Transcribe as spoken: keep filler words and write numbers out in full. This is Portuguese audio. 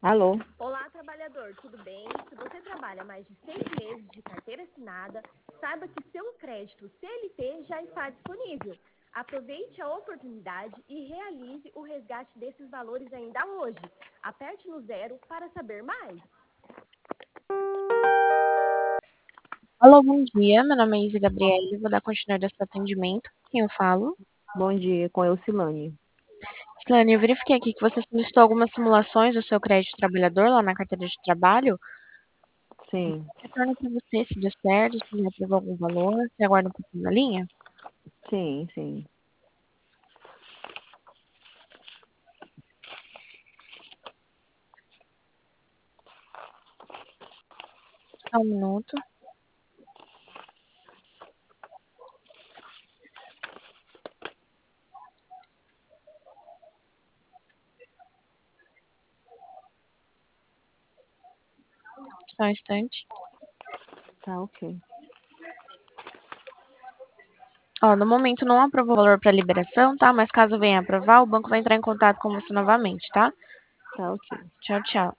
Alô? Olá, trabalhador, tudo bem? Se você trabalha mais de seis meses de carteira assinada, saiba que seu crédito C L T já está disponível. Aproveite a oportunidade e realize o resgate desses valores ainda hoje. Aperte no zero para saber mais. Alô, bom dia. Meu nome é Isa Gabriele. Vou dar continuidade ao seu atendimento. Quem eu falo? Bom dia, com Eucilane. Silane, eu verifiquei aqui que você solicitou algumas simulações do seu crédito trabalhador lá na carteira de trabalho. Sim, Retorno para você se deu certo, se já aprovou algum valor. Você aguarda um pouquinho na linha? sim, sim. Só um minuto. Só um instante. Tá ok. Ó, no momento não aprovou o valor para liberação, tá? Mas caso venha aprovar, o banco vai entrar em contato com você novamente, tá? Tá ok. Tchau, tchau.